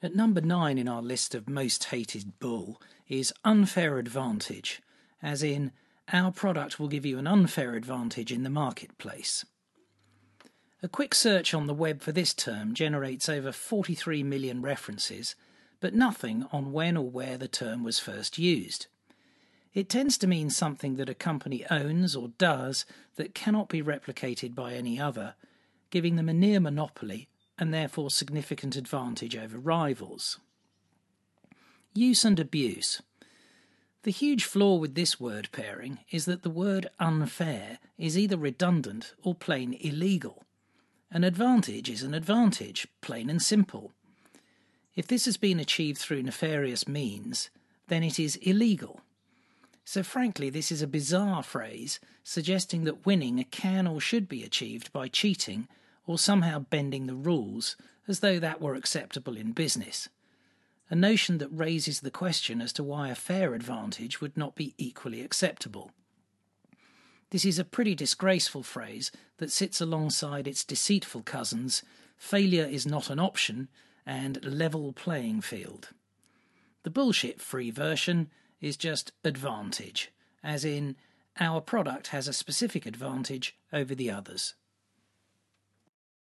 At number 9 in our list of most hated bull is unfair advantage, as in, our product will give you an unfair advantage in the marketplace. A quick search on the web for this term generates over 43 million references, but nothing on when or where the term was first used. It tends to mean something that a company owns or does that cannot be replicated by any other, giving them a near monopoly and therefore significant advantage over rivals. Use and abuse. The huge flaw with this word pairing is that the word unfair is either redundant or plain illegal. An advantage is an advantage, plain and simple. If this has been achieved through nefarious means, then it is illegal. So frankly, this is a bizarre phrase suggesting that winning can or should be achieved by cheating or somehow bending the rules, as though that were acceptable in business. A notion that raises the question as to why a fair advantage would not be equally acceptable. This is a pretty disgraceful phrase that sits alongside its deceitful cousins, failure is not an option, and level playing field. The bullshit-free version is just advantage, as in, our product has a specific advantage over the others.